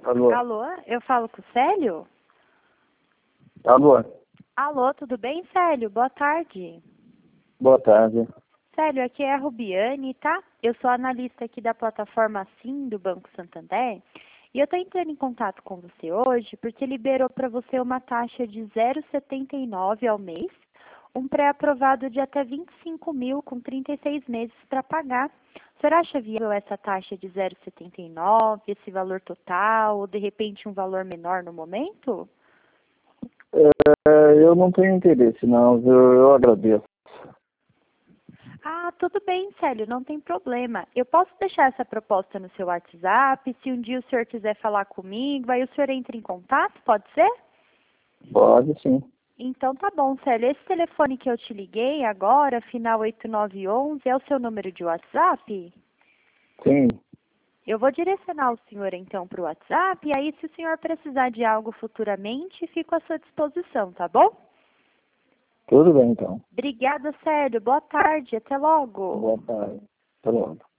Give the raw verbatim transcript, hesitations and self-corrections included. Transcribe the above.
Alô? Alô, eu falo com o Célio? Alô? Alô, tudo bem, Célio? Boa tarde. Boa tarde. Célio, aqui é a Rubiane, tá? Eu sou analista aqui da plataforma Sim do Banco Santander. E eu estou entrando em contato com você hoje porque liberou para você uma taxa de zero vírgula setenta e nove ao mês, um pré-aprovado de até vinte e cinco mil com trinta e seis meses para pagar. O senhor acha viável essa taxa de zero vírgula setenta e nove, esse valor total, ou de repente um valor menor no momento? É, eu não tenho interesse, não. Eu, eu agradeço. Ah, tudo bem, Célio, não tem problema. Eu posso deixar essa proposta no seu WhatsApp, se um dia o senhor quiser falar comigo, aí o senhor entra em contato, pode ser? Pode, sim. Então tá bom, Célio. Esse telefone que eu te liguei agora, final oito nove um um, é o seu número de WhatsApp? Sim. Eu vou direcionar o senhor então para o WhatsApp, e aí se o senhor precisar de algo futuramente, fico à sua disposição, tá bom? Tudo bem, então. Obrigada, Célio. Boa tarde. Até logo. Boa tarde. Até logo.